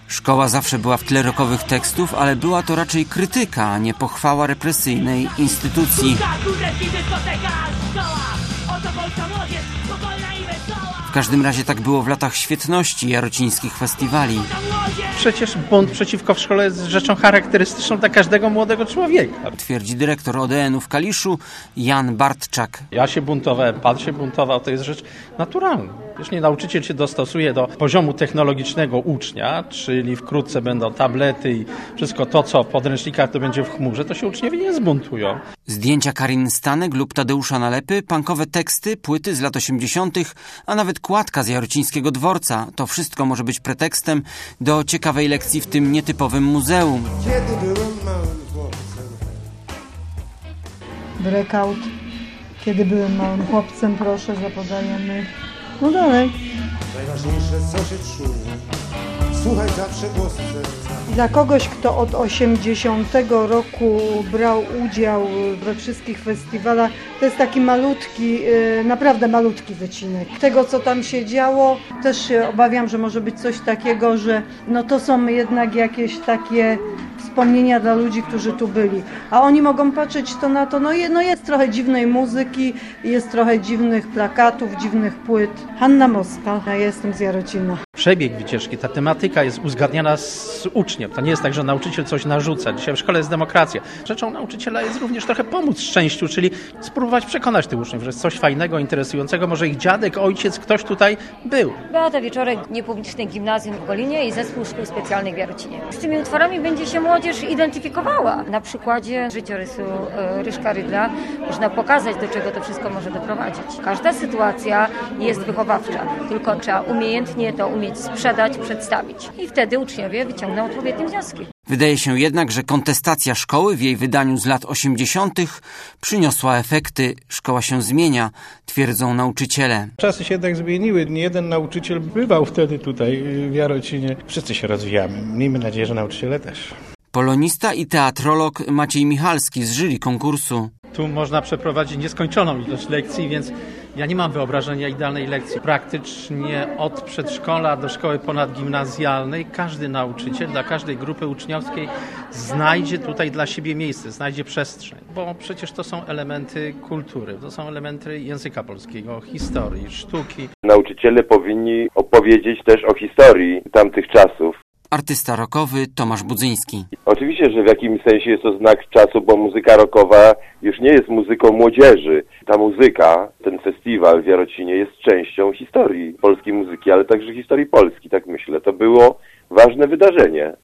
Szkoła zawsze była w tle rockowych tekstów, ale była to raczej krytyka, a nie pochwała represyjnej instytucji. W każdym razie tak było w latach świetności jarocińskich festiwali. Przecież bunt przeciwko w szkole jest rzeczą charakterystyczną dla każdego młodego człowieka. Twierdzi dyrektor ODN-u w Kaliszu Jan Bartczak. Ja się buntowałem, pan się buntował, to jest rzecz naturalna. Jeśli nauczyciel się dostosuje do poziomu technologicznego ucznia, czyli wkrótce będą tablety i wszystko to, co w podręcznikach to będzie w chmurze, to się uczniowie nie zbuntują. Zdjęcia Karin Stanek lub Tadeusza Nalepy, punkowe teksty, płyty z lat 80., a nawet kładka z jarocińskiego dworca. To wszystko może być pretekstem do ciekawej lekcji w tym nietypowym muzeum. Breakout. Kiedy byłem małym chłopcem, proszę za podajemy. No dalej. Najważniejsze, co się czuło. Słuchaj zawsze głos serca. Dla kogoś, kto od 80 roku brał udział we wszystkich festiwalach, to jest taki malutki, naprawdę malutki wycinek. Tego, co tam się działo, też się obawiam, że może być coś takiego, że no to są jednak jakieś takie wspomnienia dla ludzi, którzy tu byli. A oni mogą patrzeć to na to, no jest trochę dziwnej muzyki, jest trochę dziwnych plakatów, dziwnych płyt. Hanna Moskal, ja jestem z Jarocina. Przebieg wycieczki, ta tematyka jest uzgadniana z uczniem. To nie jest tak, że nauczyciel coś narzuca. Dzisiaj w szkole jest demokracja. Rzeczą nauczyciela jest również trochę pomóc szczęściu, czyli spróbować przekonać tych uczniów, że jest coś fajnego, interesującego. Może ich dziadek, ojciec, ktoś tutaj był. Beata Wieczorek, niepubliczne gimnazjum w Golinie i zespół szkół specjalnych w Jarocinie. Z tymi utworami będzie się młodzież identyfikowała. Na przykładzie życiorysu Ryszka Rydla można pokazać, do czego to wszystko może doprowadzić. Każda sytuacja jest wychowawcza, tylko trzeba umiejętnie to umieć sprzedać, przedstawić. I wtedy uczniowie wyciągną odpowiednie wnioski. Wydaje się jednak, że kontestacja szkoły w jej wydaniu z lat 80. przyniosła efekty. Szkoła się zmienia, twierdzą nauczyciele. Czasy się jednak zmieniły. Nie jeden nauczyciel bywał wtedy tutaj w Jarocinie. Wszyscy się rozwijamy. Miejmy nadzieję, że nauczyciele też. Polonista i teatrolog Maciej Michalski z jury konkursu. Tu można przeprowadzić nieskończoną ilość lekcji, więc ja nie mam wyobrażenia idealnej lekcji. Praktycznie od przedszkola do szkoły ponadgimnazjalnej każdy nauczyciel dla każdej grupy uczniowskiej znajdzie tutaj dla siebie miejsce, znajdzie przestrzeń. Bo przecież to są elementy kultury, to są elementy języka polskiego, historii, sztuki. Nauczyciele powinni opowiedzieć też o historii tamtych czasów. Artysta rockowy Tomasz Budzyński. Oczywiście, że w jakimś sensie jest to znak czasu, bo muzyka rockowa już nie jest muzyką młodzieży. Ta muzyka, ten festiwal w Jarocinie jest częścią historii polskiej muzyki, ale także historii Polski, tak myślę. To było ważne wydarzenie.